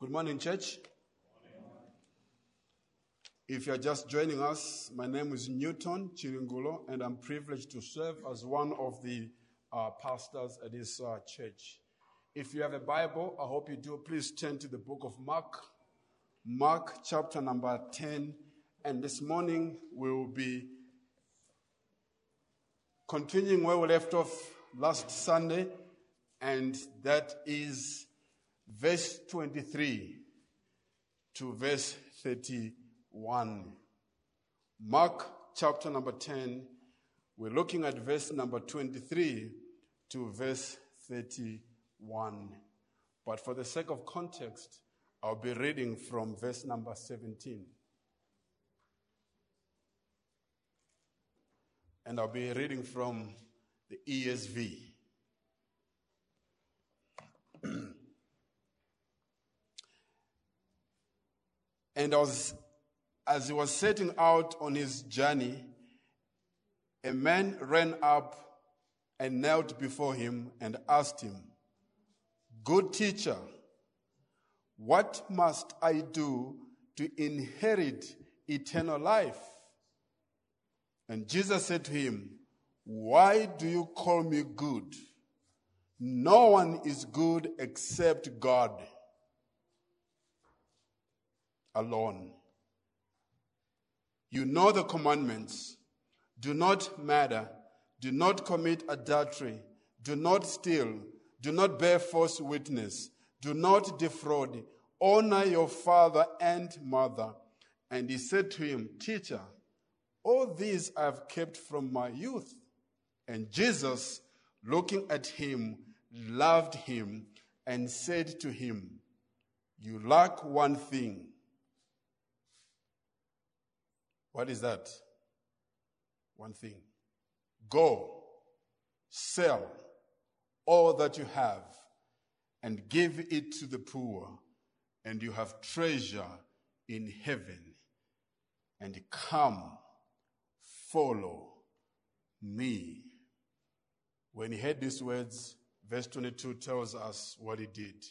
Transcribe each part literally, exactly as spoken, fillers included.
Good morning, church. If you're just joining us, my name is Newton Chiringulo, and I'm privileged to serve as one of the uh, pastors at this uh, church. If you have a Bible, I hope you do. Please turn to the book of Mark, Mark chapter number ten. And this morning we will be continuing where we left off last Sunday, and that is verse twenty-three to verse thirty-one. Mark chapter number ten, we're looking at verse number twenty-three to verse thirty-one. But for the sake of context, I'll be reading from verse number seventeen. And I'll be reading from the E S V. And as, as he was setting out on his journey, a man ran up and knelt before him and asked him, "Good teacher, what must I do to inherit eternal life?" And Jesus said to him, "Why do you call me good? No one is good except God alone. You know the commandments. Do not murder. Do not commit adultery. Do not steal. Do not bear false witness. Do not defraud. Honor your father and mother." And he said to him, "Teacher, all these I have kept from my youth." And Jesus, looking at him, loved him and said to him, "You lack one thing." What is that? One thing. Go, sell all that you have and give it to the poor, and you have treasure in heaven. And come, follow me. When he heard these words, verse twenty-two tells us what he did.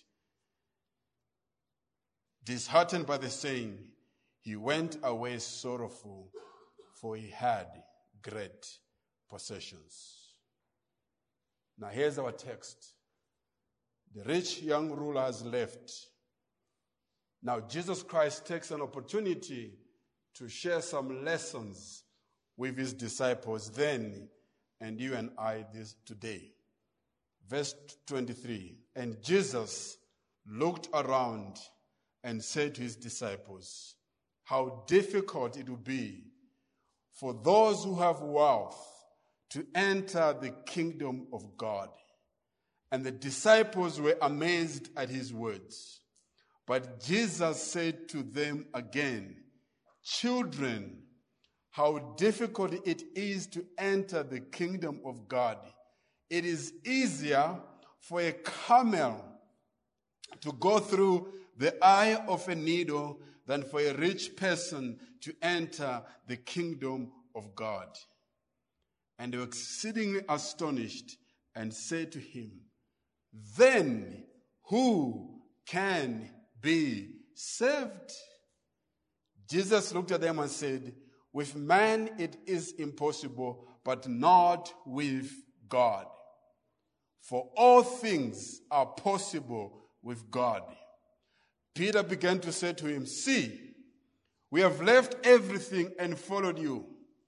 Disheartened by the saying, he went away sorrowful, for he had great possessions. Now here's our text. The rich young ruler has left. Now Jesus Christ takes an opportunity to share some lessons with his disciples then and you and I this today. Verse twenty-three, and Jesus looked around and said to his disciples, "How difficult it will be for those who have wealth to enter the kingdom of God." And the disciples were amazed at his words. But Jesus said to them again, "Children, how difficult it is to enter the kingdom of God. It is easier for a camel to go through the eye of a needle than for a rich person to enter the kingdom of God." And they were exceedingly astonished and said to him, "Then who can be saved?" Jesus looked at them and said, "With man it is impossible, but not with God. For all things are possible with God." Peter began to say to him, "See, we have left everything and followed you."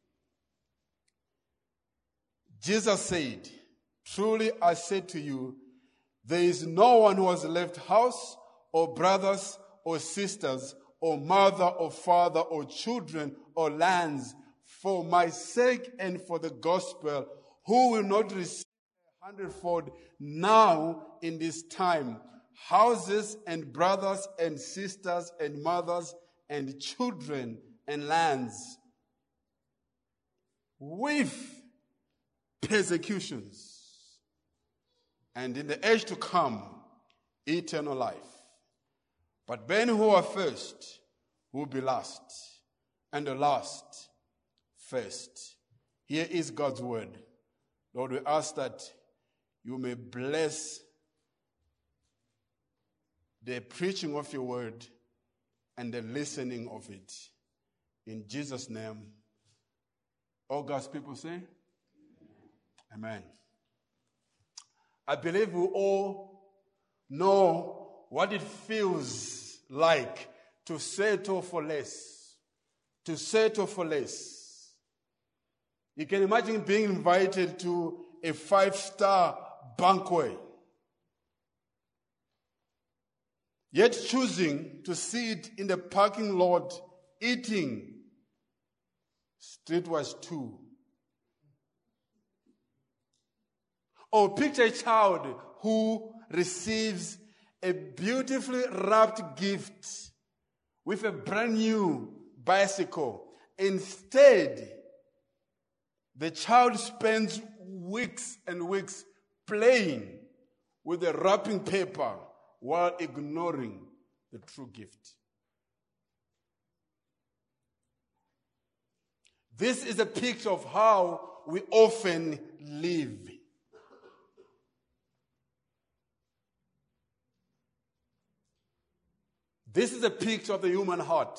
Jesus said, "Truly I say to you, there is no one who has left house or brothers or sisters or mother or father or children or lands for my sake and for the gospel, who will not receive a hundredfold now in this time, houses and brothers and sisters and mothers and children and lands, with persecutions, and in the age to come, eternal life. But men who are first will be last, and the last first." Here is God's word. Lord, we ask that you may bless the preaching of your word and the listening of it. In Jesus' name, all God's people say, amen. I believe we all know what it feels like to settle for less. To settle for less. You can imagine being invited to a five-star banquet, yet choosing to sit in the parking lot eating streetwise too. Or picture a child who receives a beautifully wrapped gift with a brand new bicycle. Instead, the child spends weeks and weeks playing with the wrapping paper while ignoring the true gift. This is a picture of how we often live. This is a picture of the human heart.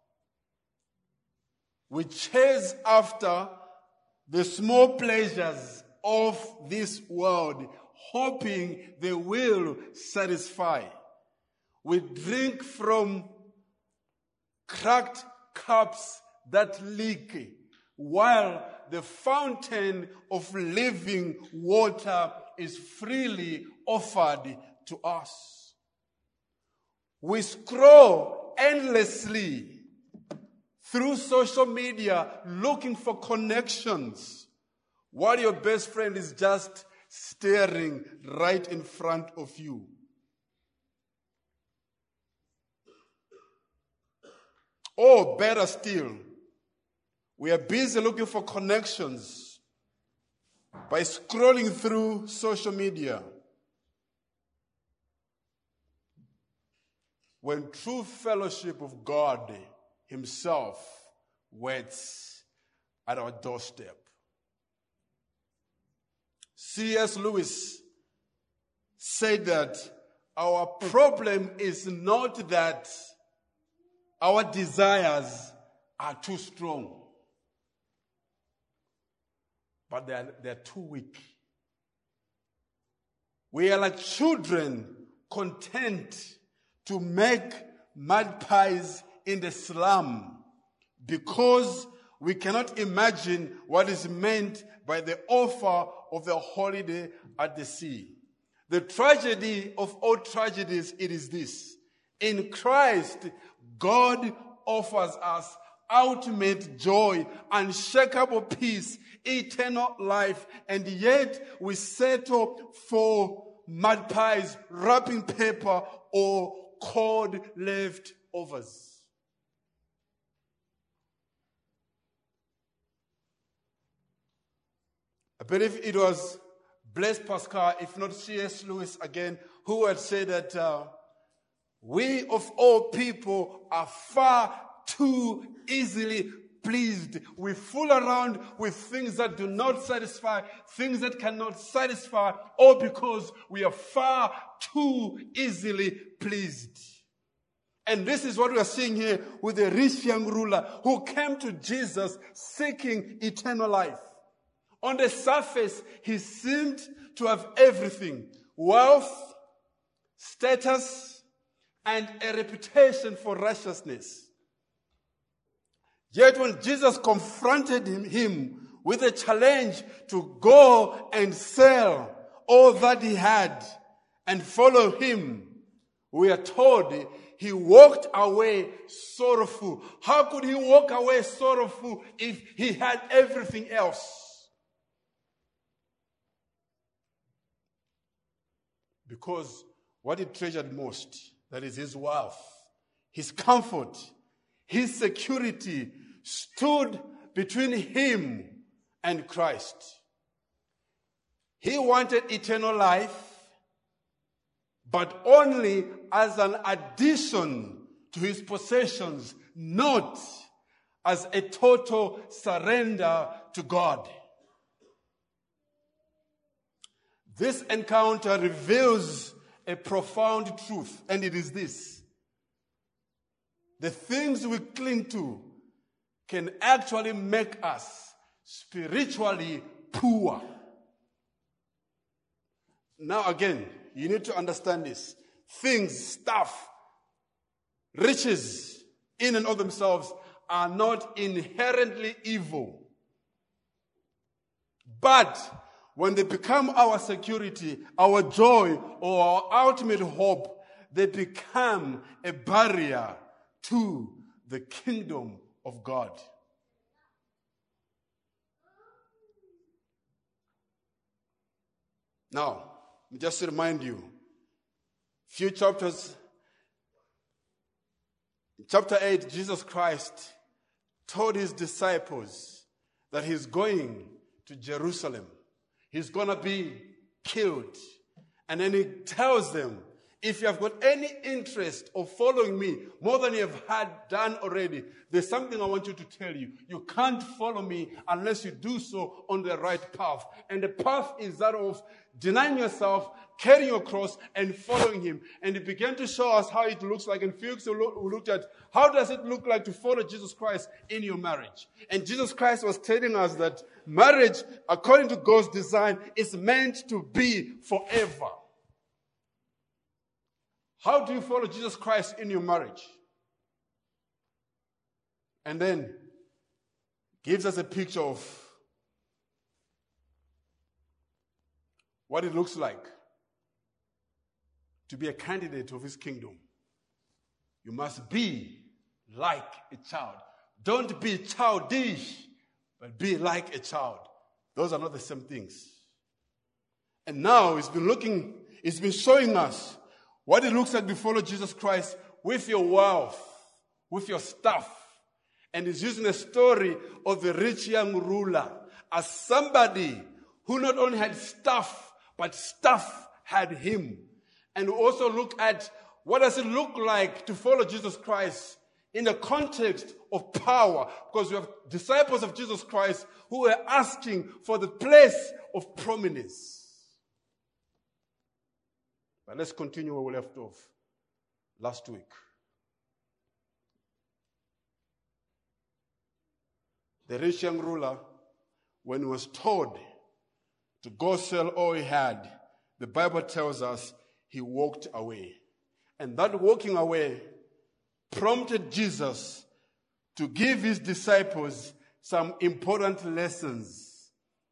We chase after the small pleasures of this world, hoping they will satisfy. We drink from cracked cups that leak, while the fountain of living water is freely offered to us. We scroll endlessly through social media looking for connections, while your best friend is just staring right in front of you. Or better still, we are busy looking for connections by scrolling through social media, when true fellowship of God Himself waits at our doorstep. C S Lewis said that our problem is not that our desires are too strong, but they're, they're too weak. We are like children content to make mud pies in the slum because we cannot imagine what is meant by the offer of the holiday at the sea. The tragedy of all tragedies, it is this. In Christ, God offers us ultimate joy, unshakable peace, eternal life, and yet we settle for mud pies, wrapping paper, or cold leftovers. I believe it was Blaise Pascal, if not C S Lewis again, who had said that uh, we of all people are far too easily pleased. We fool around with things that do not satisfy, things that cannot satisfy, all because we are far too easily pleased. And this is what we are seeing here with the rich young ruler who came to Jesus seeking eternal life. On the surface, he seemed to have everything: wealth, status, and a reputation for righteousness. Yet when Jesus confronted him, him with a challenge to go and sell all that he had and follow him, we are told he walked away sorrowful. How could he walk away sorrowful if he had everything else? Because what he treasured most, that is his wealth, his comfort, his security, stood between him and Christ. He wanted eternal life, but only as an addition to his possessions, not as a total surrender to God. This encounter reveals a profound truth, and it is this. The things we cling to can actually make us spiritually poor. Now again, you need to understand this. Things, stuff, riches in and of themselves are not inherently evil. But when they become our security, our joy, or our ultimate hope, they become a barrier to the kingdom of God. Now, just to remind you, few chapters, in chapter eight, Jesus Christ told his disciples that he's going to Jerusalem. He's going to be killed. And then he tells them, if you have got any interest of following me more than you have had done already, there's something I want you to tell you. You can't follow me unless you do so on the right path. And the path is that of denying yourself, carrying your cross, and following him. And he began to show us how it looks like. And Felix looked at how does it look like to follow Jesus Christ in your marriage. And Jesus Christ was telling us that marriage, according to God's design, is meant to be forever. How do you follow Jesus Christ in your marriage? And then gives us a picture of what it looks like to be a candidate of his kingdom. You must be like a child. Don't be childish, but be like a child. Those are not the same things. And now it's been looking, it's been showing us what it looks like to follow Jesus Christ with your wealth, with your stuff. And he's using the story of the rich young ruler as somebody who not only had stuff, but stuff had him. And we also look at what does it look like to follow Jesus Christ in the context of power. Because we have disciples of Jesus Christ who were asking for the place of prominence. But let's continue where we left off last week. The rich young ruler, when he was told to go sell all he had, the Bible tells us he walked away. And that walking away prompted Jesus to give his disciples some important lessons.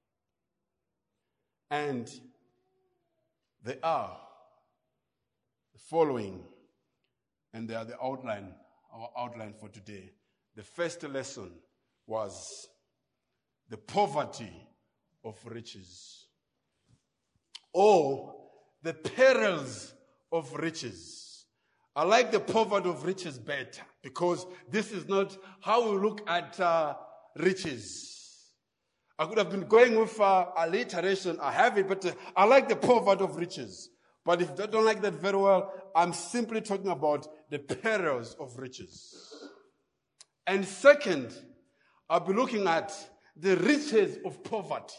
And they are the following, and they are the outline, our outline for today. The first lesson was the poverty of riches, or the perils of riches. I like the poverty of riches better because this is not how we look at uh, riches. I could have been going with uh, alliteration. I have it, but uh, I like the poverty of riches. But if I don't like that very well, I'm simply talking about the perils of riches. And second, I'll be looking at the riches of poverty.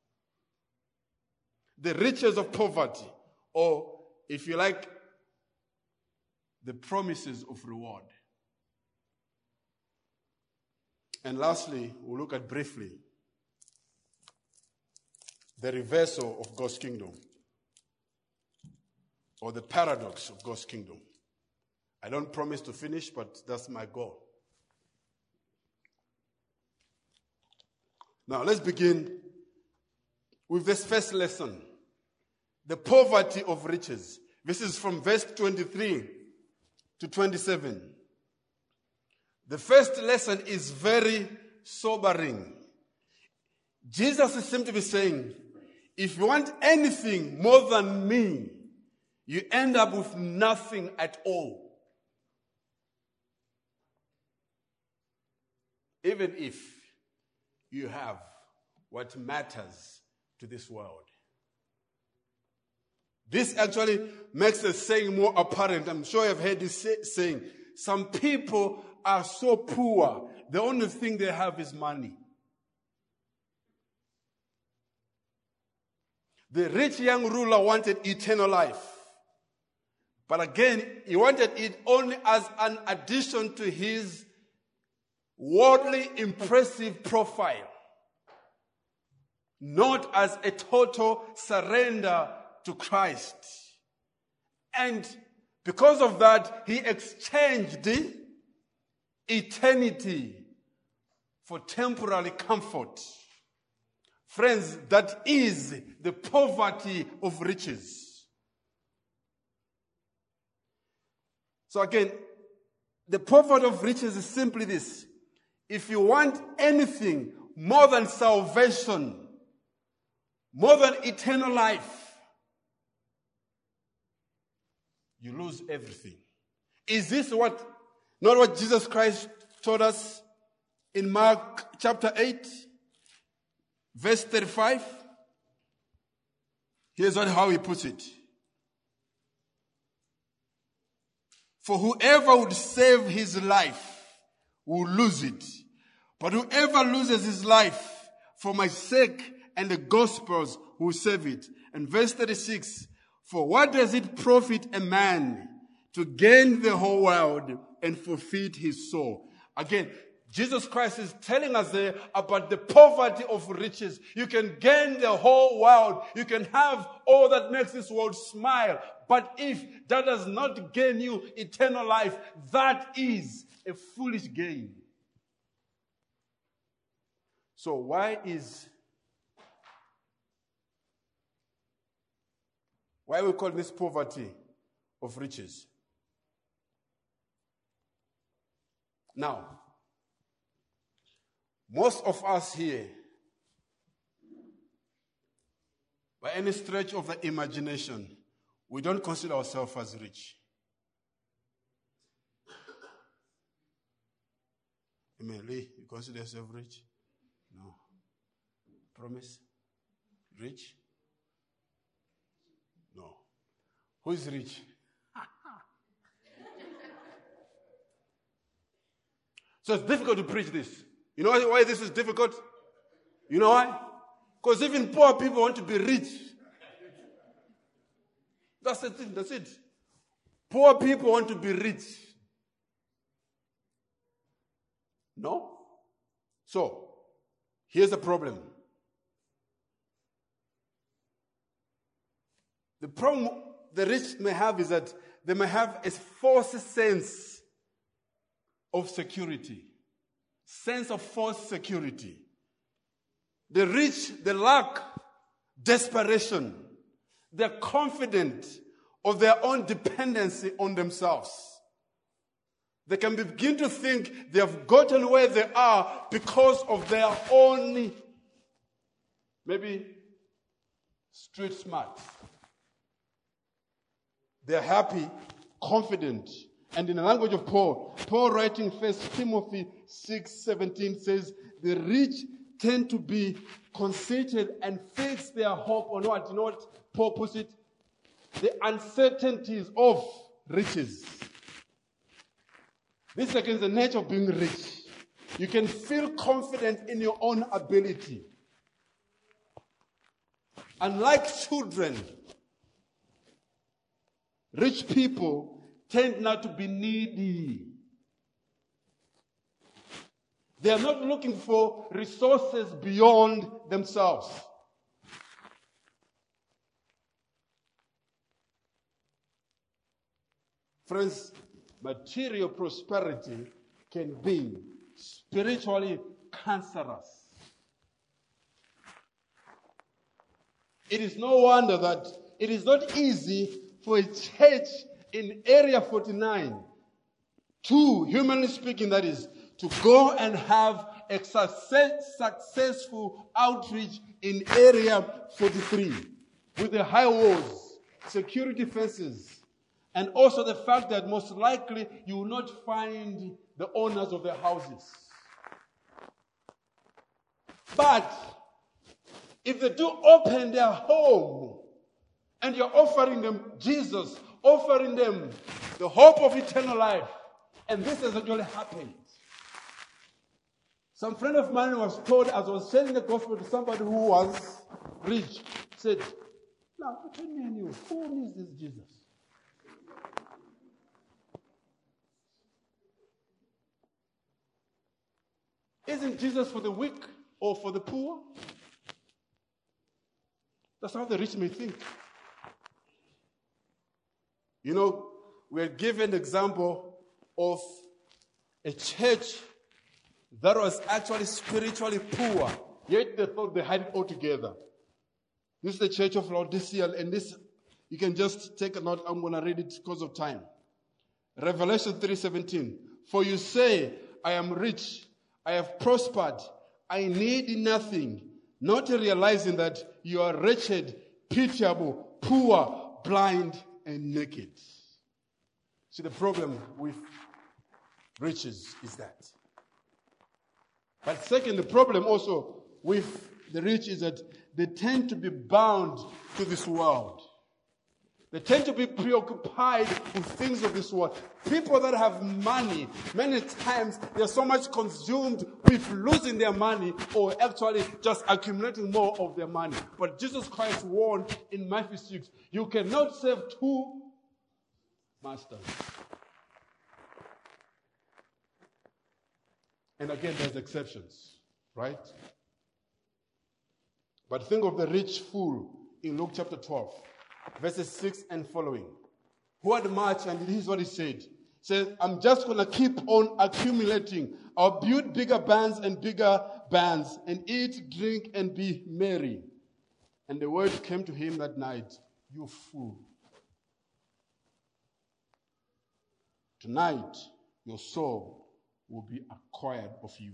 The riches of poverty, or if you like, the promises of reward. And lastly, we'll look at briefly the reversal of God's kingdom, or the paradox of God's kingdom. I don't promise to finish, but that's my goal. Now, let's begin with this first lesson, the poverty of riches. This is from verse twenty-three to twenty-seven. The first lesson is very sobering. Jesus seems to be saying, if you want anything more than me, you end up with nothing at all. Even if you have what matters to this world. This actually makes the saying more apparent. I'm sure you've heard this say, saying, some people are so poor, the only thing they have is money. The rich young ruler wanted eternal life. But again, he wanted it only as an addition to his worldly impressive profile, not as a total surrender to Christ. And because of that, he exchanged eternity for temporary comfort. Friends, that is the poverty of riches. So again, the poverty of riches is simply this. If you want anything more than salvation, more than eternal life, you lose everything. Is this what, not what Jesus Christ taught us in Mark chapter eight, verse thirty-five? Here's what, how he puts it. For whoever would save his life will lose it. But whoever loses his life for my sake and the gospel's will save it. And verse thirty-six, for what does it profit a man to gain the whole world and forfeit his soul? Again, Jesus Christ is telling us there about the poverty of riches. You can gain the whole world. You can have all that makes this world smile. But if that does not gain you eternal life, that is a foolish gain. So why is, why we call this poverty of riches? Now, most of us here, by any stretch of the imagination, we don't consider ourselves as rich. Amen. Lee, you consider yourself rich? No. Promise? Rich? No. Who is rich? So it's difficult to preach this. You know why this is difficult? You know why? Because even poor people want to be rich. That's the thing, that's it. Poor people want to be rich. No? So, here's the problem. The problem the rich may have is that they may have a false sense of security. Sense of false security. The rich, they lack desperation. They're confident of their own dependency on themselves. They can begin to think they have gotten where they are because of their own, maybe, street smart. They're happy, confident. And in the language of Paul, Paul writing First Timothy six seventeen says, the rich tend to be conceited and fix their hope on what? You know what Paul puts it? The uncertainties of riches. This is against the nature of being rich. You can feel confident in your own ability. Unlike children, rich people tend not to be needy. They are not looking for resources beyond themselves. Friends, material prosperity can be spiritually cancerous. It is no wonder that it is not easy for a church in Area forty-nine to, humanly speaking, that is, to go and have a success, successful outreach in Area forty-three with the high walls, security fences, and also the fact that most likely you will not find the owners of the houses. But if they do open their home and you're offering them Jesus, offering them the hope of eternal life, and this has actually happened. Some friend of mine was told, as I was sharing the gospel to somebody who was rich, said, now between me and you, who needs this Jesus? isn't Jesus for the weak or for the poor? That's how the rich may think. You know, we're given an example of a church that was actually spiritually poor, yet they thought they had it all together. This is the church of Laodicea, and this, you can just take a note. I'm going to read it because of time. Revelation three seventeen. For you say, I am rich, I have prospered, I need nothing, not realizing that you are wretched, pitiable, poor, blind, and naked. See, the problem with riches is that. But second, the problem also with the rich is that they tend to be bound to this world. They tend to be preoccupied with things of this world. People that have money, many times they're so much consumed with losing their money or actually just accumulating more of their money. But Jesus Christ warned in Matthew six, you cannot serve two masters. And again, there's exceptions, right? But think of the rich fool in Luke chapter twelve. Verses six and following. Who had much, and this is what he said. He said, I'm just going to keep on accumulating. I'll build bigger barns and bigger barns and eat, drink, and be merry. And the word came to him that night, you fool. Tonight, your soul will be acquired of you.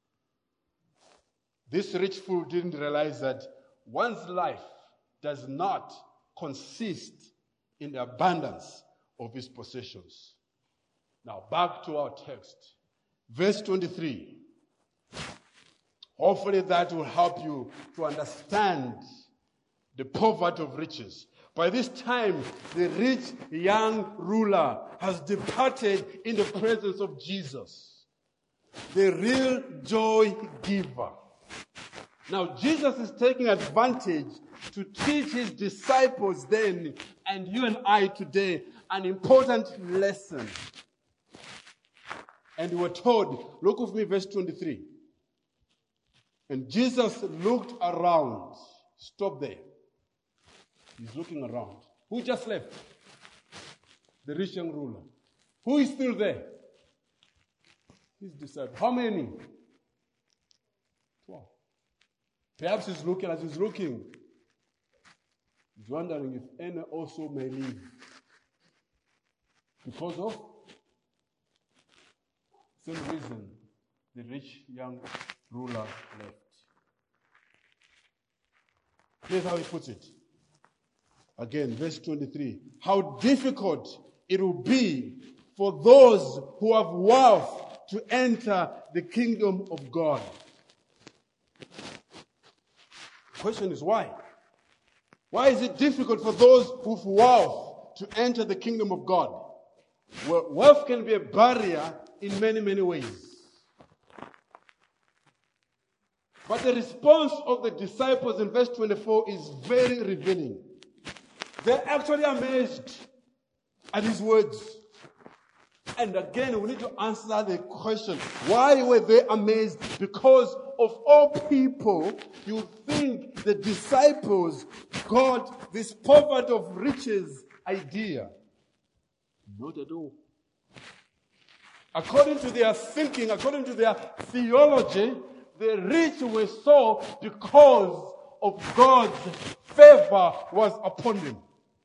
This rich fool didn't realize that one's life does not consist in the abundance of his possessions. Now, back to our text. Verse twenty-three. Hopefully that will help you to understand the poverty of riches. By this time, the rich young ruler has departed in the presence of Jesus, the real joy giver. Now, Jesus is taking advantage to teach his disciples then, and you and I today, an important lesson. And we're told, look with me, verse twenty-three. And Jesus looked around. Stop there. He's looking around. Who just left? The rich young ruler. Who is still there? His disciples. How many? Twelve. Perhaps he's looking, as he's looking, he's wondering if any also may leave. Because of same reason the rich young ruler left. Here's how he puts it. Again, verse twenty-three. How difficult it will be for those who have wealth to enter the kingdom of God. The question is why? Why is it difficult for those with wealth to enter the kingdom of God? Well, wealth can be a barrier in many, many ways. But the response of the disciples in verse twenty-four is very revealing. They're actually amazed at his words. And again, we need to answer the question, why were they amazed? Because of all people, you think the disciples got this poverty of riches idea. Not at all. According to their thinking, according to their theology, the rich were so because of God's favor was upon them.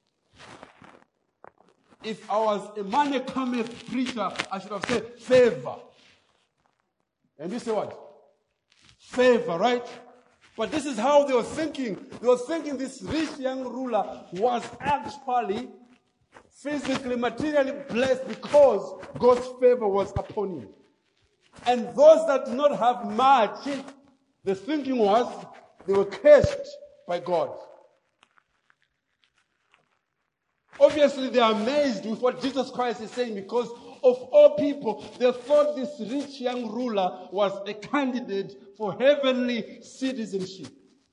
If I was a money cometh preacher, I should have said favor. And you say what? Favor, right? But this is how they were thinking. They were thinking this rich young ruler was actually physically, materially blessed because God's favor was upon him. And those that did not have much, the thinking was they were cursed by God. Obviously, they are amazed with what Jesus Christ is saying because of all people, they thought this rich young ruler was a candidate for heavenly citizenship.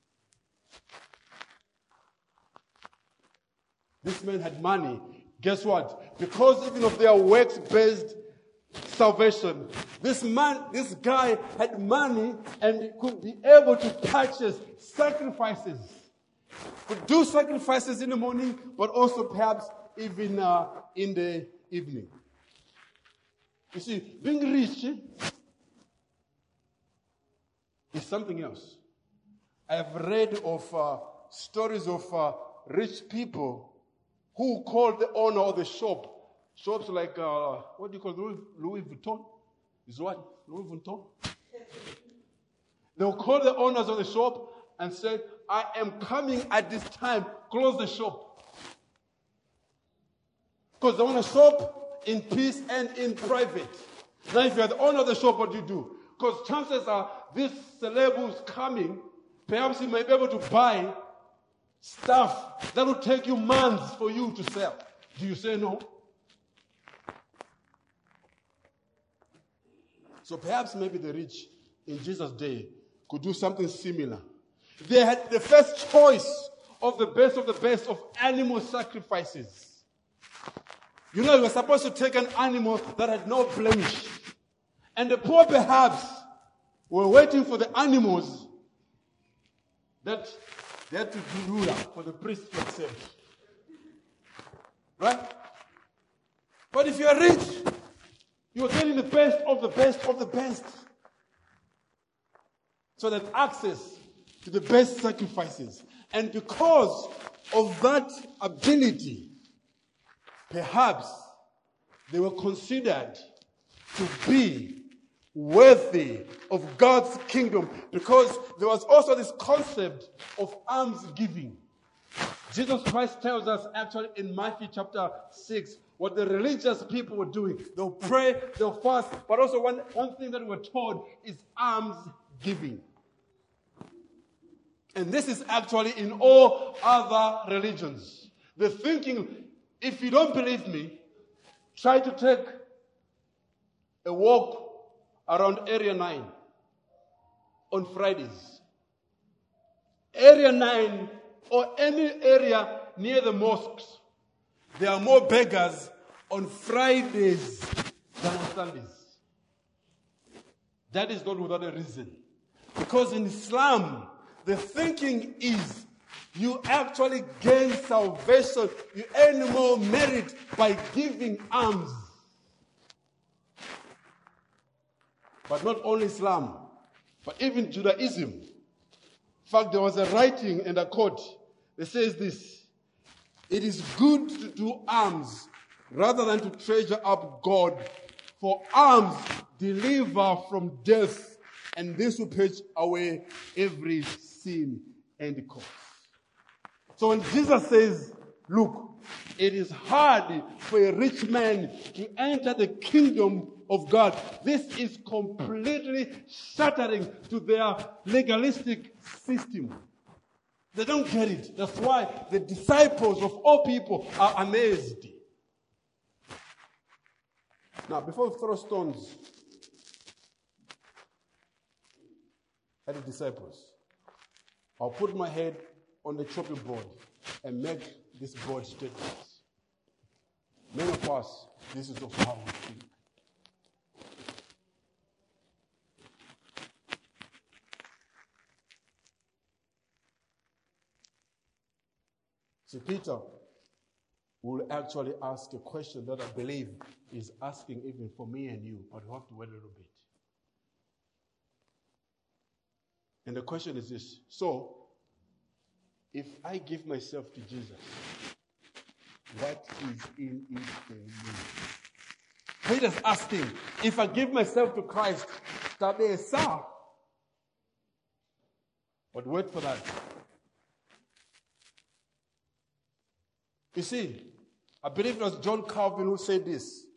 This man had money. Guess what? Because even of their works-based salvation, This man, this guy had money and could be able to purchase sacrifices. Could do sacrifices in the morning, but also perhaps even uh, in the evening. You see, being rich is something else. I have read of uh, stories of uh, rich people who called the owner of the shop, shops like, uh, what do you call it, Louis, Louis Vuitton? Is what? Louis Vuitton? They'll call the owners of the shop and say, I am coming at this time, close the shop. Because they want to shop in peace and in private. Now, if you're the owner of the shop, what do you do? Because chances are this celeb who's coming, perhaps he may be able to buy stuff that will take you months for you to sell. Do you say no? So perhaps maybe the rich in Jesus' day could do something similar. They had the first choice of the best of the best of animal sacrifices. You know, you were supposed to take an animal that had no blemish. And the poor perhaps were waiting for the animals that they had to do ruler for the priest to accept. Right? But if you are rich, you are getting the best of the best of the best. So that access to the best sacrifices. And because of that ability, perhaps they were considered to be worthy of God's kingdom, because there was also this concept of alms giving. Jesus Christ tells us actually in Matthew chapter six what the religious people were doing. They'll pray, they'll fast, but also one, one thing that we're told is alms giving. And this is actually in all other religions. The thinking, if you don't believe me, try to take a walk around Area nine on Fridays. Area nine or any area near the mosques, there are more beggars on Fridays than on Sundays. That is not without a reason. Because in Islam, the thinking is you actually gain salvation, you earn more merit by giving alms. But not only Islam, but even Judaism. In fact, there was a writing and a quote that says this: it is good to do alms rather than to treasure up God, for alms deliver from death, and this will purge away every sin and cause. So when Jesus says, look, it is hard for a rich man to enter the kingdom of God, this is completely shattering to their legalistic system. They don't get it. That's why the disciples of all people are amazed. Now, before we throw stones at the disciples, I'll put my head on the chopping board and make this bold statement. Many of us, this is of how we think. See, Peter will actually ask a question that I believe is asking even for me and you, but we have to wait a little bit. And the question is this: so, if I give myself to Jesus, what is in it for me? Peter's asking, if I give myself to Christ, that may sound. But wait for that. You see, I believe it was John Calvin who said this: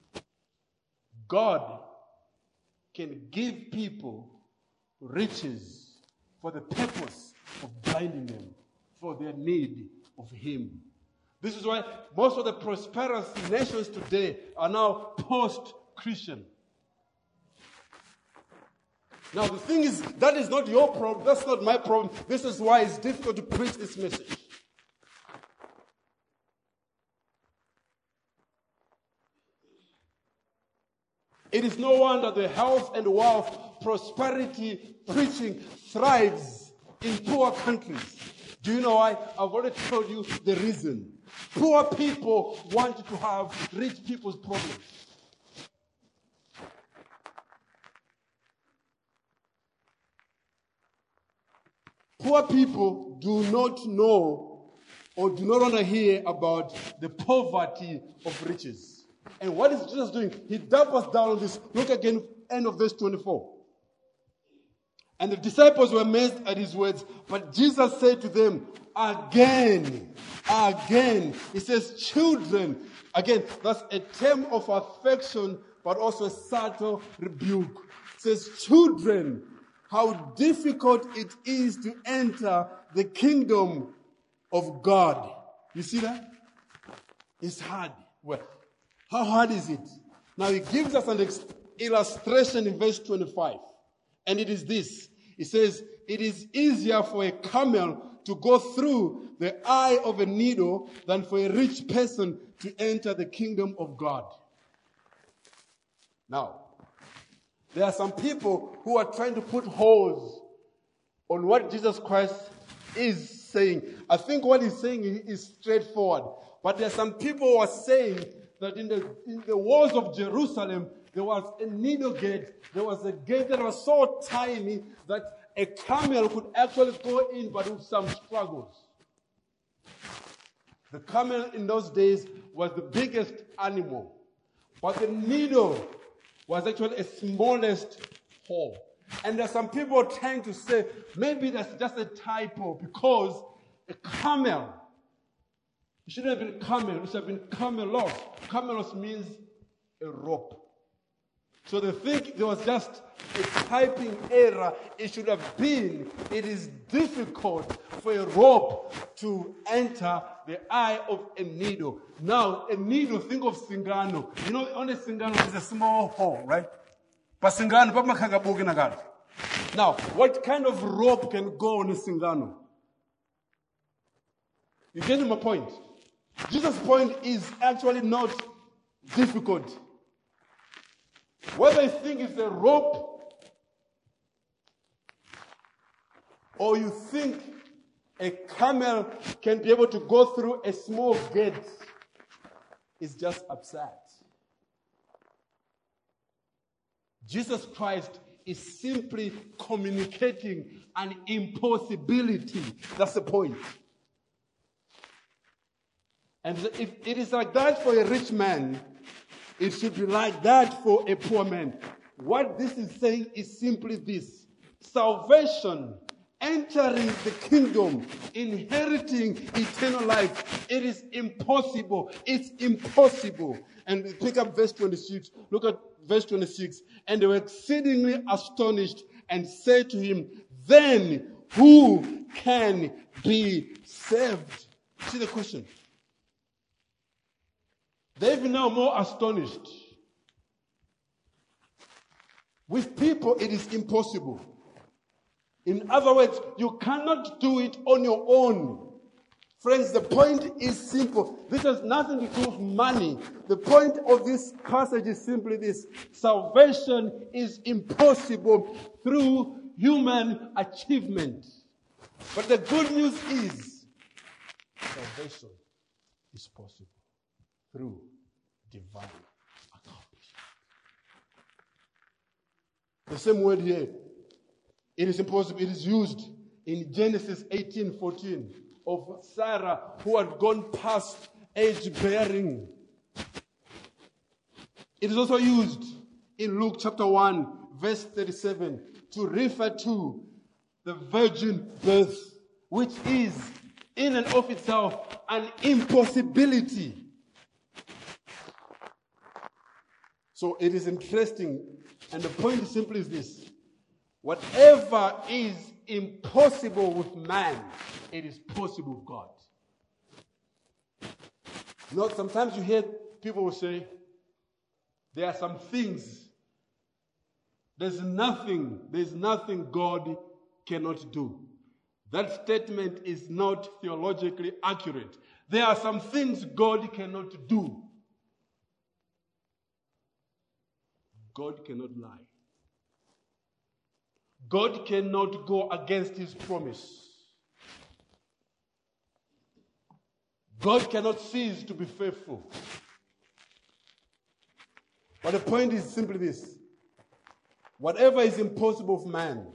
God can give people riches for the purpose of blinding them, for their need of Him. This is why most of the prosperous nations today are now post-Christian. Now the thing is, that is not your problem, that's not my problem. This is why it's difficult to preach this message. It is no wonder the health and wealth, prosperity, preaching thrives in poor countries. Do you know why? I've already told you the reason. Poor people want to have rich people's problems. Poor people do not know or do not want to hear about the poverty of riches. And what is Jesus doing? He doubles down on this. Look again, end of verse twenty-four. And the disciples were amazed at his words, but Jesus said to them, again, again, he says, children. Again, that's a term of affection, but also a subtle rebuke. It says, children, how difficult it is to enter the kingdom of God. You see that? It's hard. Well, how hard is it? Now he gives us an ex- illustration in verse twenty-five. And it is this. It says, it is easier for a camel to go through the eye of a needle than for a rich person to enter the kingdom of God. Now, there are some people who are trying to put holes on what Jesus Christ is saying. I think what he's saying is straightforward. But there are some people who are saying that in the, in the walls of Jerusalem, there was a needle gate. There was a gate that was so tiny that a camel could actually go in, but with some struggles. The camel in those days was the biggest animal. But the needle was actually a smallest hole. And there are some people trying to say, maybe that's just a typo because a camel, it shouldn't have been camel, it should have been camelos. Camelos means a rope. So they think there was just a typing error. It should have been, it is difficult for a rope to enter the eye of a needle. Now, a needle, think of Singano. You know, only Singano is a small hole, right? But Singano, now, what kind of rope can go on a Singano? You get my point? Jesus' point is actually not difficult. Whether you think it's a rope or you think a camel can be able to go through a small gate, is just absurd. Jesus Christ is simply communicating an impossibility. That's the point. And if it is like that for a rich man, it should be like that for a poor man. What this is saying is simply this. Salvation, entering the kingdom, inheriting eternal life, it is impossible. It's impossible. And we pick up verse twenty-six. Look at verse twenty-six. And they were exceedingly astonished and said to him, then who can be saved? See the question. They're now more astonished. With people, it is impossible. In other words, you cannot do it on your own. Friends, the point is simple. This has nothing to do with money. The point of this passage is simply this. Salvation is impossible through human achievement. But the good news is, salvation is possible through divine accomplishment. The same word here, it is impossible, it is used in Genesis eighteen fourteen of Sarah who had gone past age bearing. It is also used in Luke chapter one, verse thirty-seven, to refer to the virgin birth, which is in and of itself an impossibility. So it is interesting, and the point is simply is this. Whatever is impossible with man, it is possible with God. You know, sometimes you hear people will say, there are some things, there's nothing, there's nothing God cannot do. That statement is not theologically accurate. There are some things God cannot do. God cannot lie. God cannot go against his promise. God cannot cease to be faithful. But the point is simply this. Whatever is impossible for man,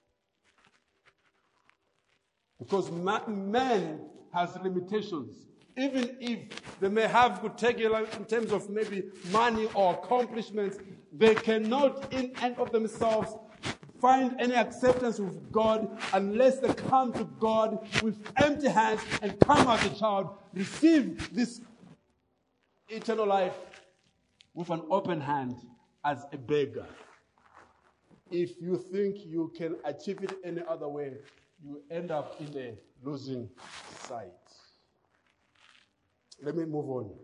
because man has limitations. Even if they may have good take in terms of maybe money or accomplishments, they cannot in and of themselves find any acceptance with God unless they come to God with empty hands and come as a child, receive this eternal life with an open hand as a beggar. If you think you can achieve it any other way, you end up in a losing side. Let me move on.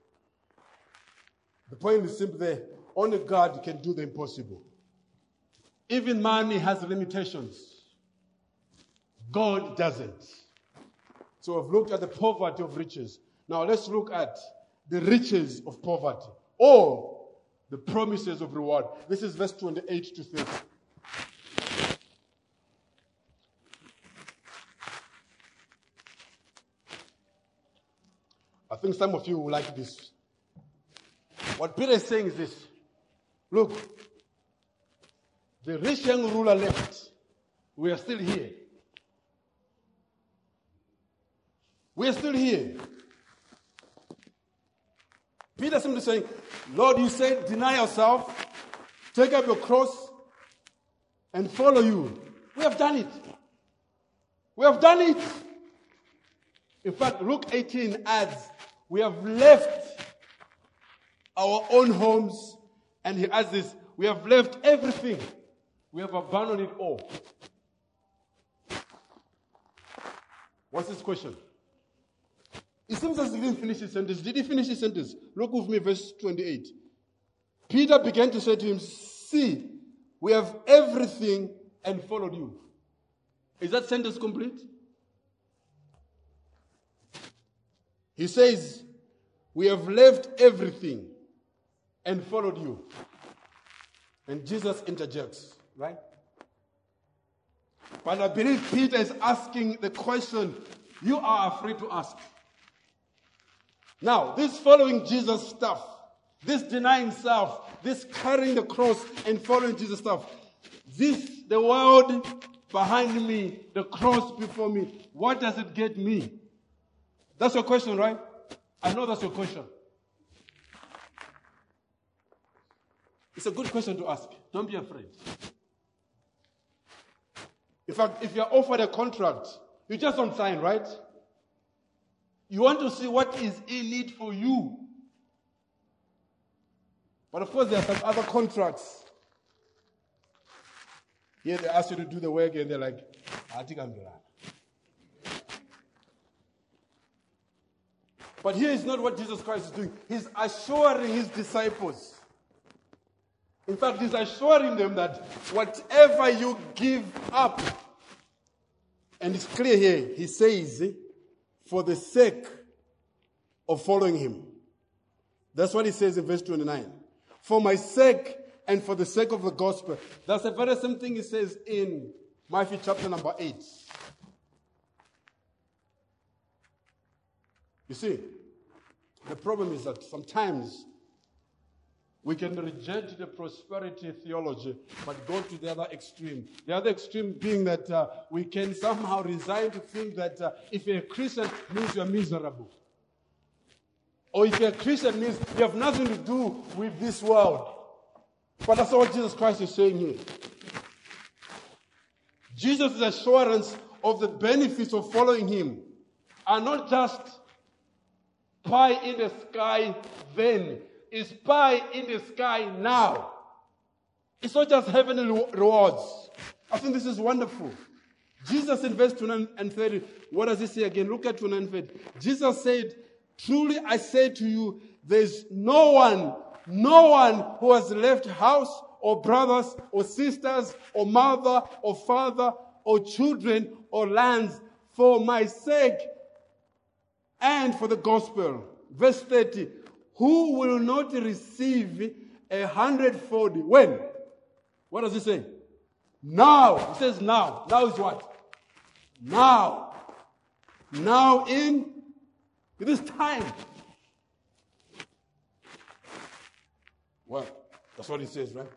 The point is simply there. Only God can do the impossible. Even money has limitations. God doesn't. So we've looked at the poverty of riches. Now let's look at the riches of poverty, or the promises of reward. This is verse twenty-eight to thirty. I think some of you will like this. What Peter is saying is this. Look, the rich young ruler left. We are still here. We are still here. Peter simply saying, Lord, you said, deny yourself, take up your cross, and follow you. We have done it. We have done it. In fact, Luke eighteen adds, we have left our own homes, and he adds this, we have left everything. We have abandoned it all. What's his question? It seems as if he didn't finish his sentence. Did he finish his sentence? Look with me, verse twenty-eight. Peter began to say to him, see, we have everything and followed you. Is that sentence complete? He says, we have left everything and followed you. And Jesus interjects, right? But I believe Peter is asking the question you are afraid to ask. Now, this following Jesus stuff, this denying self, this carrying the cross and following Jesus stuff, this, the world behind me, the cross before me, what does it get me? That's your question, right? I know that's your question. It's a good question to ask. Don't be afraid. In fact, if you're offered a contract, you just don't sign, right? You want to see what is in it for you. But of course, there are some other contracts. Here they ask you to do the work and they're like, I think I'm done. But here is not what Jesus Christ is doing. He's assuring his disciples. In fact, he's assuring them that whatever you give up, and it's clear here, he says, for the sake of following him. That's what he says in verse twenty-nine. For my sake and for the sake of the gospel. That's the very same thing he says in Matthew chapter number eight. You see, the problem is that sometimes we can reject the prosperity theology, but go to the other extreme. The other extreme being that uh, we can somehow resign to think that uh, if you're a Christian, means you're miserable. Or if you're a Christian, means you have nothing to do with this world. But that's not what Jesus Christ is saying here. Jesus' assurance of the benefits of following him are not just pie in the sky then. It's pie in the sky now. It's not just heavenly rewards. I think this is wonderful. Jesus in verse twenty-nine and thirty, what does he say again? Look at twenty-nine and thirty. Jesus said, truly I say to you, there's no one, no one who has left house or brothers or sisters or mother or father or children or lands for my sake and for the gospel. Verse thirty. Who will not receive a hundredfold. When? What does he say? Now. He says now. Now is what? Now. Now in this time. Well, that's what he says, right?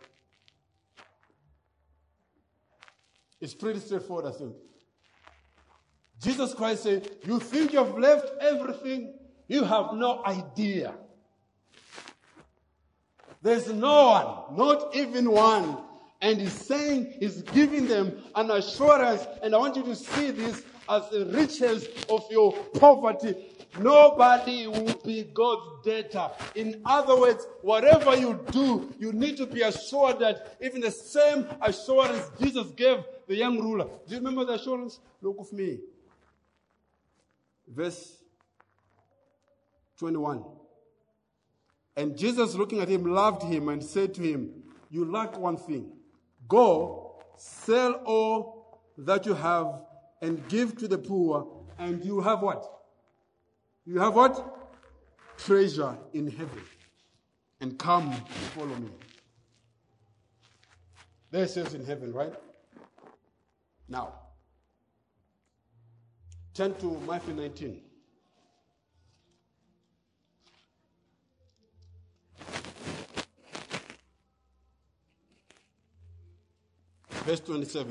It's pretty straightforward, I think. Jesus Christ said, you think you've left everything? You have no idea. There's no one, not even one. And he's saying, he's giving them an assurance, and I want you to see this as the riches of your poverty. Nobody will be God's debtor. In other words, whatever you do, you need to be assured that even the same assurance Jesus gave the young ruler. Do you remember the assurance? Look with me. Verse twenty-one. And Jesus, looking at him, loved him and said to him, you lack one thing. Go, sell all that you have and give to the poor, and you have what? You have what? Treasure in heaven. And come, follow me. There it says in heaven, right? Now, turn to Matthew nineteen. Verse twenty-seven.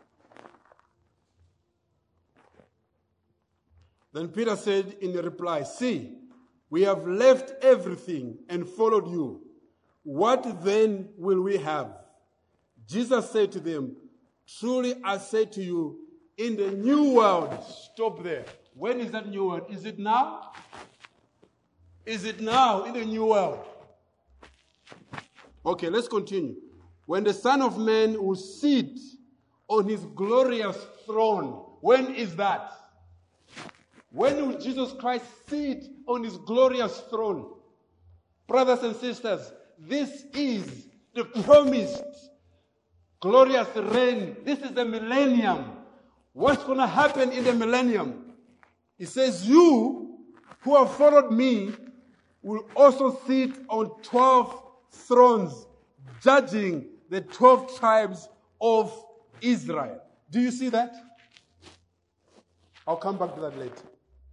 Then Peter said in reply, see, we have left everything and followed you. What then will we have? Jesus said to them, truly I say to you, in the new world, stop there. When is that new world? Is it now? Is it now in the new world? Okay, let's continue. When the Son of Man will sit on his glorious throne, when is that? When will Jesus Christ sit on his glorious throne? Brothers and sisters, this is the promised glorious reign. This is the millennium. What's going to happen in the millennium? It says, you who have followed me will also sit on twelve thrones, judging the twelve tribes of Israel. Do you see that? I'll come back to that later.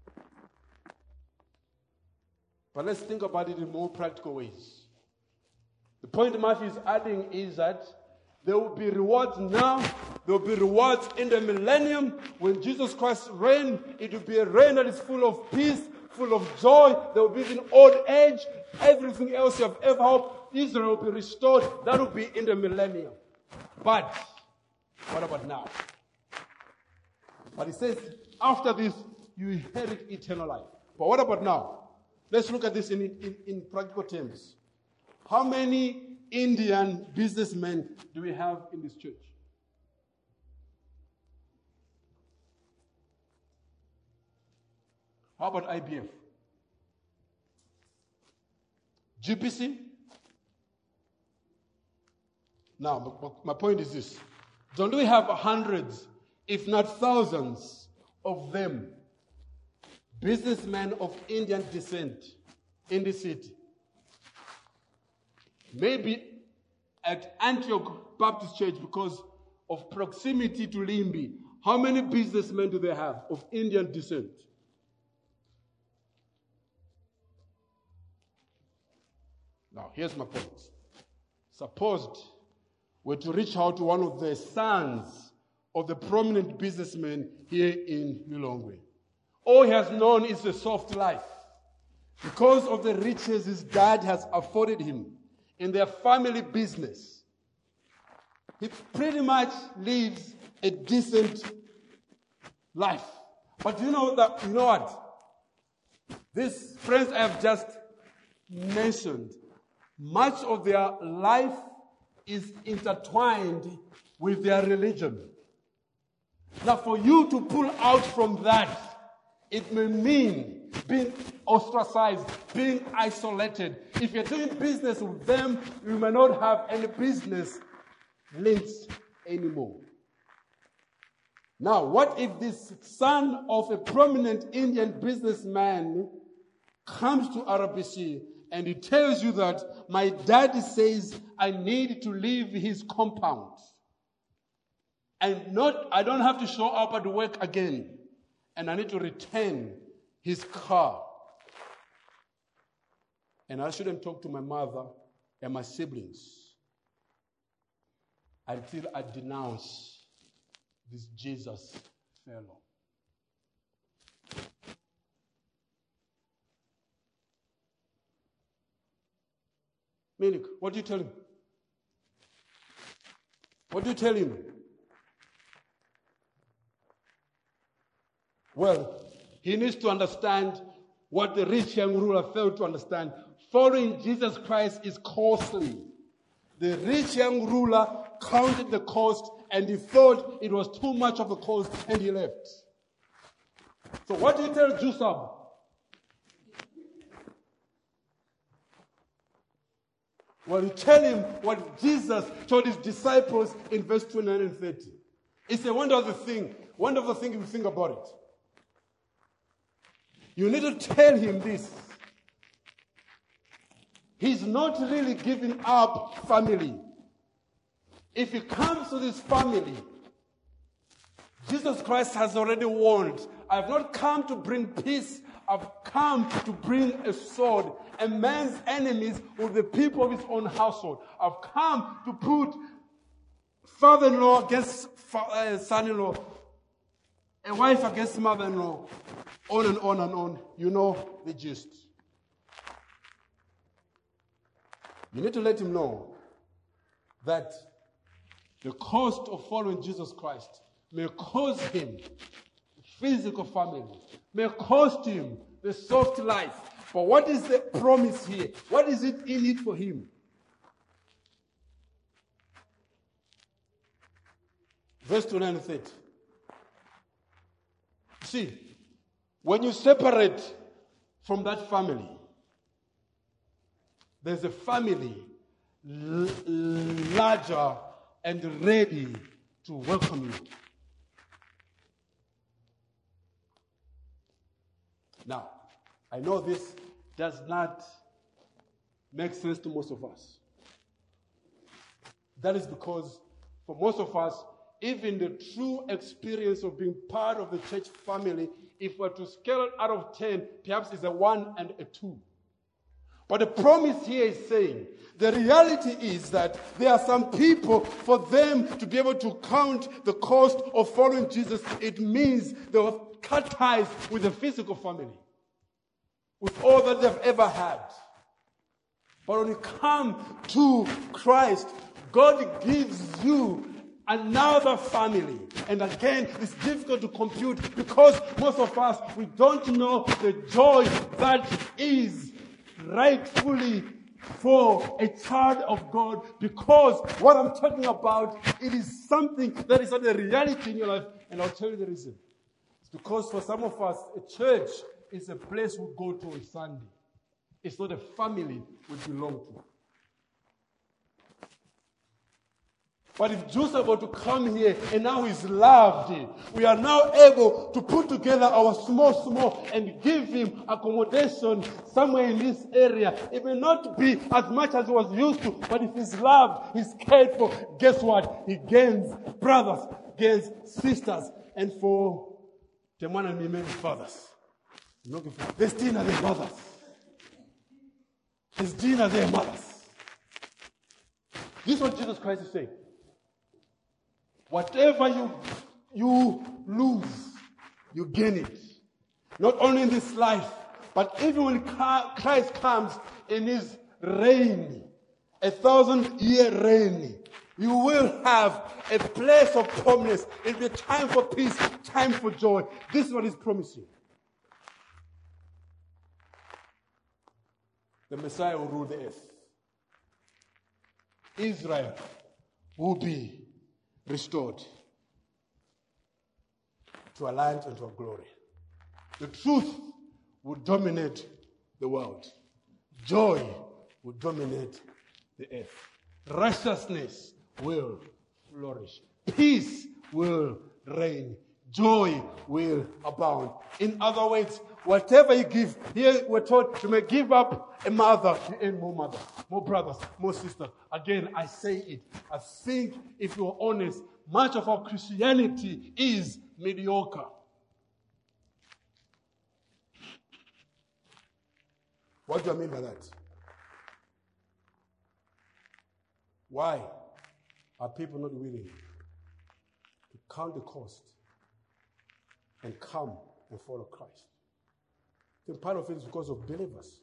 But let's think about it in more practical ways. The point Matthew is adding is that there will be rewards now. There will be rewards in the millennium. When Jesus Christ reigns, it will be a reign that is full of peace, full of joy. There will be an old age. Everything else you have ever hoped, Israel will be restored. That will be in the millennium. But what about now? But it says, after this, you inherit eternal life. But what about now? Let's look at this in, in, in practical terms. How many Indian businessmen do we have in this church? How about I B F? G P C? Now, my point is this. Don't we have hundreds, if not thousands, of them, businessmen of Indian descent in the city? Maybe at Antioch Baptist Church, because of proximity to Limbi, how many businessmen do they have of Indian descent? Now, here's my point. Suppose we're to reach out to one of the sons of the prominent businessmen here in Lilongwe. All he has known is a soft life. Because of the riches his dad has afforded him in their family business, he pretty much lives a decent life. But you know that, you know what? These friends I have just mentioned, much of their life is intertwined with their religion. Now, for you to pull out from that, it may mean being ostracized, being isolated. If you're doing business with them, you may not have any business links anymore. Now, what if this son of a prominent Indian businessman comes to R B C and he tells you that my daddy says I need to leave his compound. And not, I don't have to show up at work again. And I need to return his car. And I shouldn't talk to my mother and my siblings until I denounce this Jesus fellow. Meaning, what do you tell him? What do you tell him? Well, he needs to understand what the rich young ruler failed to understand. Following Jesus Christ is costly. The rich young ruler counted the cost and he thought it was too much of a cost and he left. So what do you tell Jusab? Well, you tell him what Jesus told his disciples in verse twenty-nine and thirty. It's a wonderful thing. Wonderful thing if you think about it. You need to tell him this. He's not really giving up family. If he comes to this family, Jesus Christ has already warned, I've not come to bring peace, I've come to bring a sword. A man's enemies will be the people of his own household. I've come to put father-in-law against uh, son-in-law, a wife against mother-in-law, on and on and on. You know the gist. You need to let him know that the cost of following Jesus Christ may cost him physical family, may cost him the soft life. But what is the promise here? What is it in it for him? Verse twenty-nine and thirty. See, when you separate from that family, there's a family l- larger and ready to welcome you. Now, I know this does not make sense to most of us. That is because for most of us, even the true experience of being part of the church family, if we're to scale it out of ten, perhaps it's a one and a two. But the promise here is saying, the reality is that there are some people, for them to be able to count the cost of following Jesus, it means they will cut ties with the physical family, with all that they've ever had. But when you come to Christ, God gives you another family. And again, it's difficult to compute because most of us, we don't know the joy that is rightfully for a child of God, because what I'm talking about, it is something that is not a reality in your life. And I'll tell you the reason. It's because for some of us, a church is a place we go to on Sunday. It's not a family we belong to. But if Joseph were to come here and now he's loved, we are now able to put together our small, small and give him accommodation somewhere in this area. It may not be as much as he was used to, but if he's loved, he's cared for, guess what? He gains brothers, gains sisters, and for the man and women, fathers. There's dinner, their mothers. There's dinner, their mothers. This is what Jesus Christ is saying. Whatever you, you lose, you gain it. Not only in this life, but even when Christ comes in his reign, a thousand year reign, you will have a place of promise. It will be time for peace, time for joy. This is what he's promising. The Messiah will rule the earth. Israel will be restored to a light and to a glory. The truth will dominate the world. Joy will dominate the earth. Righteousness will flourish. Peace will reign. Joy will abound. In other words, Whatever you give, here we're told you may give up a mother, you earn more mother, more brothers, more sisters. Again, I say it. I think if you're honest, much of our Christianity is mediocre. What do I mean by that? Why are people not willing to count the cost and come and follow Christ? I think part of it is because of believers.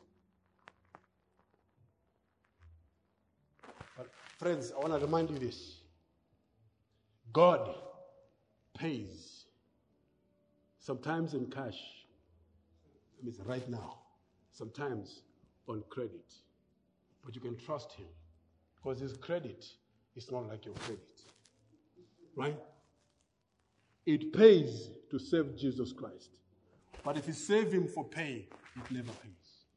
But friends, I want to remind you this. God pays, sometimes in cash, that means right now, sometimes on credit. But you can trust him because his credit is not like your credit. Right? It pays to save Jesus Christ. But if you save him for pay, it never pays.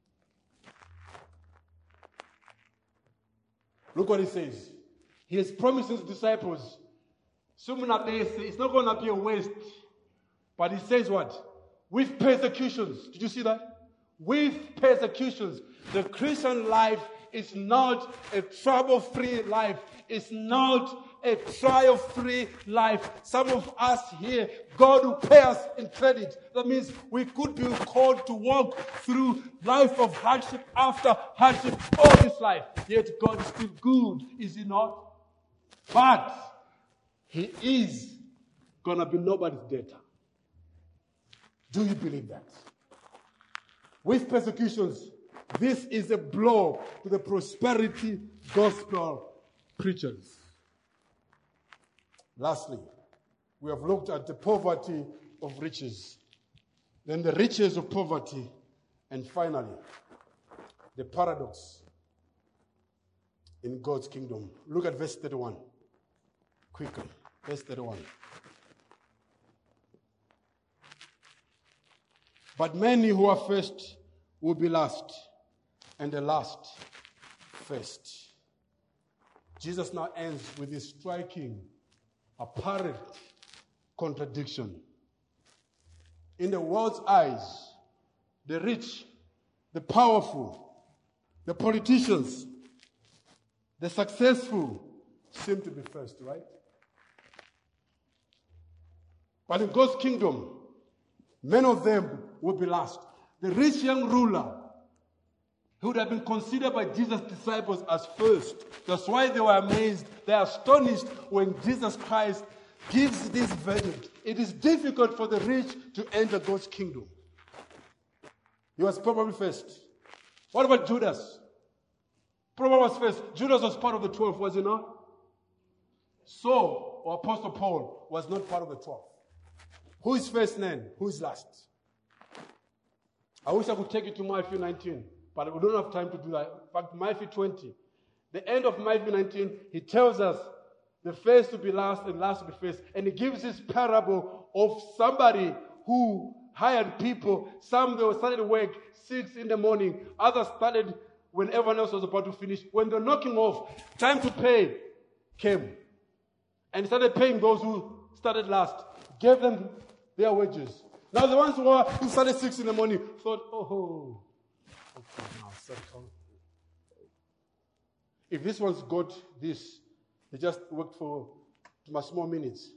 Look what he says. He has promised his disciples, it's not going to be a waste. But he says what? With persecutions. Did you see that? With persecutions. The Christian life is not a trouble-free life. It's not a trial-free life. Some of us here, God will pay us in credit. That means we could be called to walk through life of hardship after hardship all this life. Yet God is still good, is he not? But he is going to be nobody's debtor. Do you believe that? With persecutions, this is a blow to the prosperity gospel preachers. Lastly, we have looked at the poverty of riches, then the riches of poverty, and finally, the paradox in God's kingdom. Look at verse thirty-one. Quickly, verse thirty-one. But many who are first will be last, and the last first. Jesus now ends with this striking, apparent contradiction. In the world's eyes, the rich, the powerful, the politicians, the successful seem to be first, right? But in God's kingdom, many of them will be last. The rich young ruler, who would have been considered by Jesus' disciples as first. That's why they were amazed. They are astonished when Jesus Christ gives this verdict. It is difficult for the rich to enter God's kingdom. He was probably first. What about Judas? Probably was first. Judas was part of the twelve, was he not? Saul, or Apostle Paul, was not part of the twelve. Who is first then? Who is last? I wish I could take you to Matthew nineteen, but we don't have time to do that. In fact, Matthew twenty. The end of Matthew nineteen, he tells us the first to be last and last to be first. And he gives this parable of somebody who hired people. Some, they started work six in the morning. Others started when everyone else was about to finish. When they're knocking off, time to pay came. And he started paying those who started last. Gave them their wages. Now the ones who, were, who started six in the morning thought, oh, okay, now settle. If this one's got this, they just worked for my small minutes.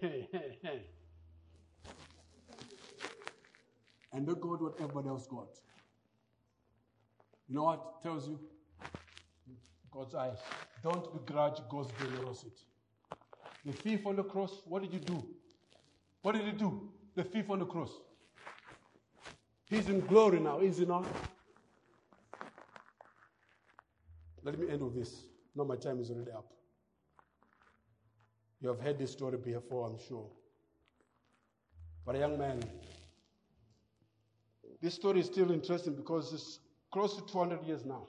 And they got what everybody else got. You know what it tells you? God's eyes. Don't begrudge God's generosity. The thief on the cross, what did you do? What did he do? The thief on the cross. He's in glory now, is he not? Let me end with this. No, my time is already up. You have heard this story before, I'm sure. But a young man, this story is still interesting because it's close to two hundred years now.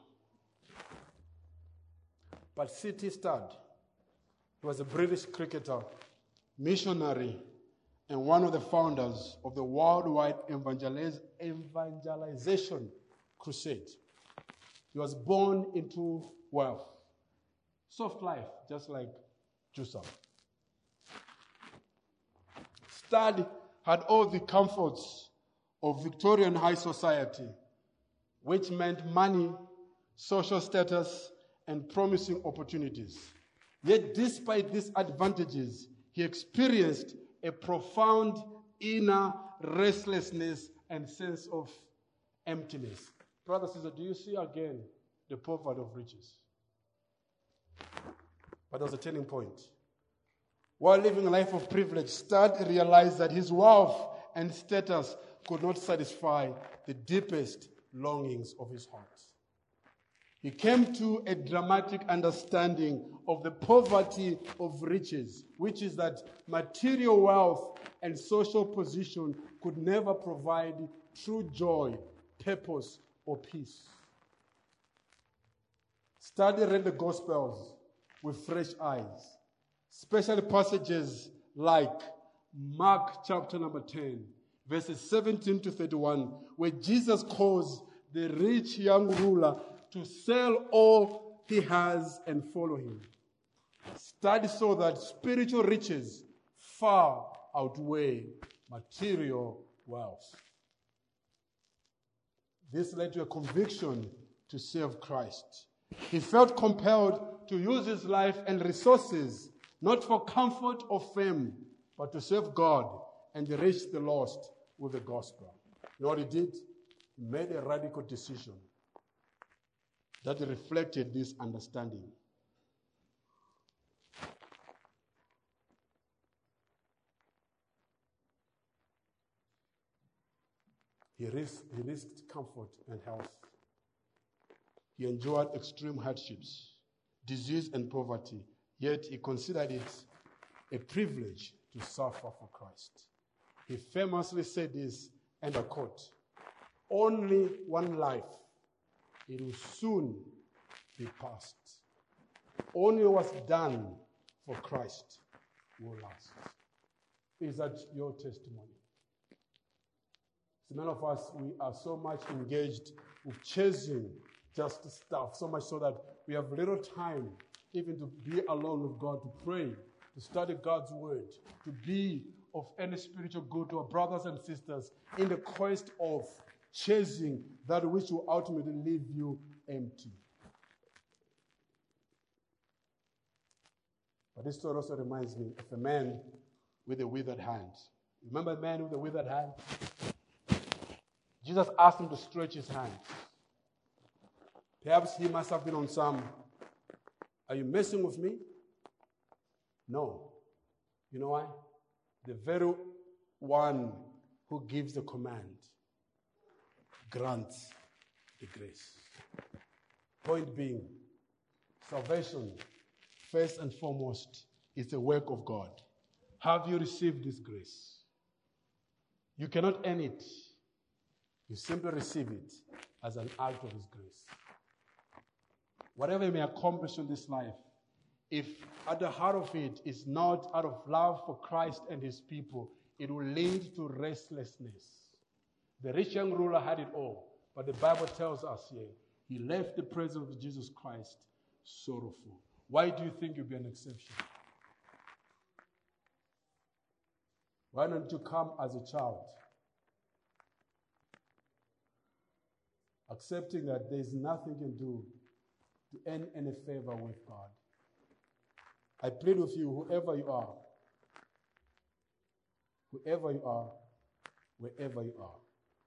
But C T Studd, he was a British cricketer, missionary, and one of the founders of the worldwide evangeliz- evangelization crusade. He was born into wealth. Soft life, just like Joseph. Studd had all the comforts of Victorian high society, which meant money, social status, and promising opportunities. Yet despite these advantages, he experienced a profound inner restlessness and sense of emptiness. Brother, sister, do you see again the poverty of riches? But there was a turning point. While living a life of privilege, Studd realized that his wealth and status could not satisfy the deepest longings of his heart. He came to a dramatic understanding of the poverty of riches, which is that material wealth and social position could never provide true joy, purpose, or peace. Study read the Gospels with fresh eyes, especially passages like Mark chapter number ten, verses seventeen to thirty-one, where Jesus calls the rich young ruler to sell all he has and follow him. Study so that spiritual riches far outweigh material wealth. This led to a conviction to serve Christ. He felt compelled to use his life and resources not for comfort or fame, but to serve God and reach the lost with the gospel. You know what he did? He made a radical decision that reflected this understanding. He risked, he risked comfort and health. He endured extreme hardships, disease and poverty, yet he considered it a privilege to suffer for Christ. He famously said this, and I quote, "Only one life, it will soon be past. Only what's done for Christ will last." Is that your testimony? So many of us, we are so much engaged with chasing just stuff, so much so that we have little time even to be alone with God, to pray, to study God's word, to be of any spiritual good to our brothers and sisters in the quest of chasing that which will ultimately leave you empty. But this story also reminds me of a man with a withered hand. Remember a man with a withered hand? Jesus asked him to stretch his hand. Perhaps he must have been on some, "Are you messing with me?" No. You know why? The very one who gives the command grants the grace. Point being, salvation, first and foremost, is the work of God. Have you received this grace? You cannot earn it. You simply receive it as an act of his grace. Whatever you may accomplish in this life, if at the heart of it is not out of love for Christ and his people, it will lead to restlessness. The rich young ruler had it all, but the Bible tells us here, he left the presence of Jesus Christ sorrowful. Why do you think you'll be an exception? Why don't you come as a child? Accepting that there is nothing you can do to earn any favor with God. I plead with you, whoever you are, whoever you are, wherever you are,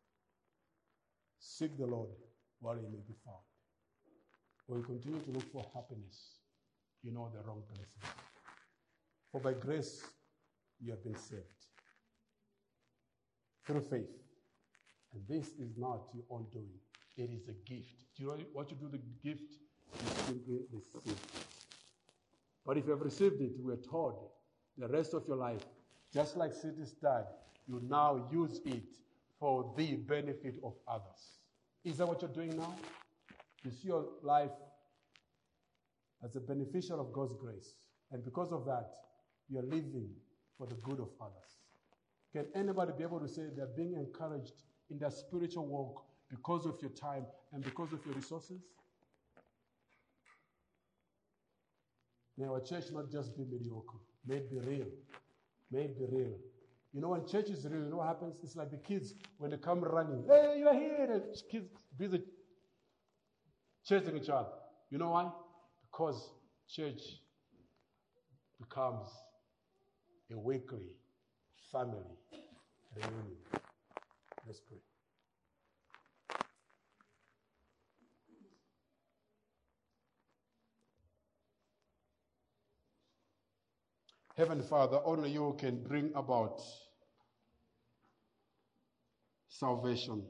seek the Lord while he may be found. Or you continue to look for happiness in all the wrong places. For by grace you have been saved through faith. And this is not your own doing. It is a gift. Do you know what you do with the gift? You simply receive. But if you have received it, we are told the rest of your life, just like City's dad, you now use it for the benefit of others. Is that what you're doing now? You see your life as a beneficiary of God's grace. And because of that, you're living for the good of others. Can anybody be able to say they're being encouraged in their spiritual walk because of your time and because of your resources? May our church not just be mediocre. May it be real. May it be real. You know, when church is real, you know what happens? It's like the kids, when they come running, hey, you're here. The kids busy chasing each other. You know why? Because church becomes a weekly family reunion. Let's pray. Heavenly Father, only you can bring about salvation.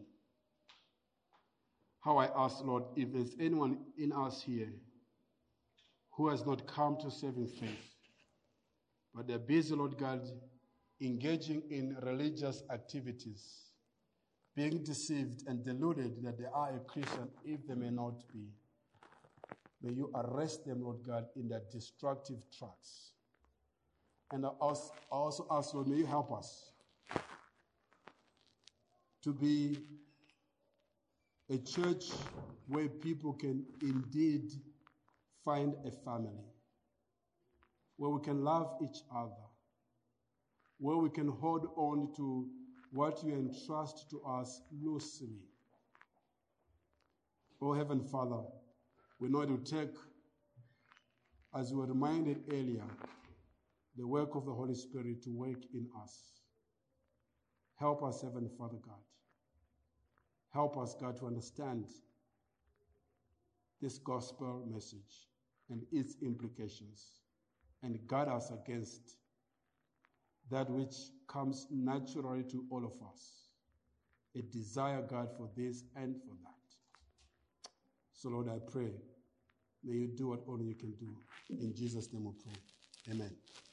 How I ask, Lord, if there's anyone in us here who has not come to saving faith, but they're busy, Lord God, engaging in religious activities, being deceived and deluded that they are a Christian if they may not be, may you arrest them, Lord God, in their destructive tracks. And I also ask, Lord, may you help us to be a church where people can indeed find a family, where we can love each other, where we can hold on to what you entrust to us loosely. Oh, Heavenly Father, we know it will take, as we were reminded earlier, the work of the Holy Spirit to work in us. Help us, Heavenly Father God. Help us, God, to understand this gospel message and its implications, and guard us against that which comes naturally to all of us, a desire, God, for this and for that. So, Lord, I pray, may you do what only you can do. In Jesus' name we pray. Amen.